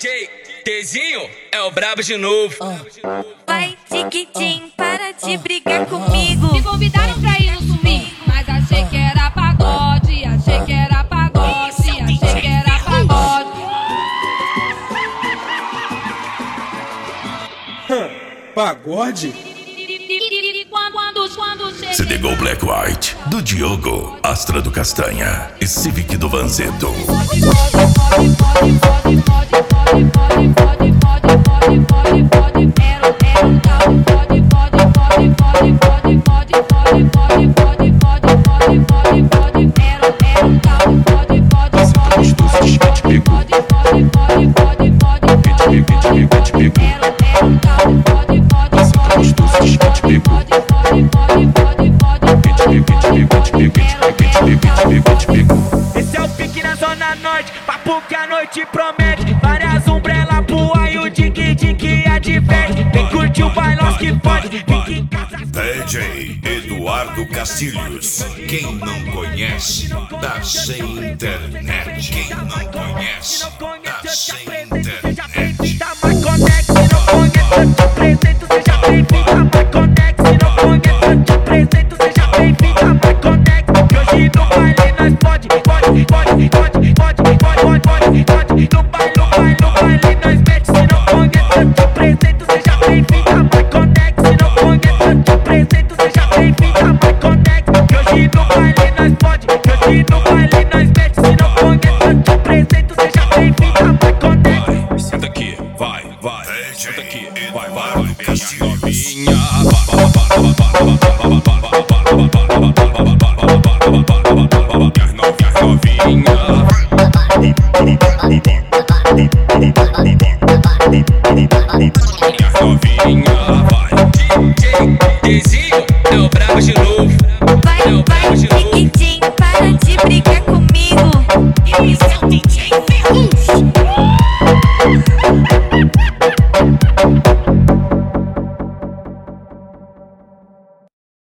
DJ Tezinho é o brabo de novo. Vai, Tiquitim, para de brigar comigo. Me convidaram pra ir no swing, mas achei que era pagode, achei que era pagode, achei que era pagode. Pagode? CD Go Black White, do Diogo, Astra do Castanha e Civic do Vanzeto. Esse é o pique na zona norte, papo que a noite promete. Várias umbrelas pro aí, o dique adverte. Quem curte o bailão que pode, fica em casa. DJ Eduardo Castilhos. Quem não conhece, tá sem internet. Quem não conhece,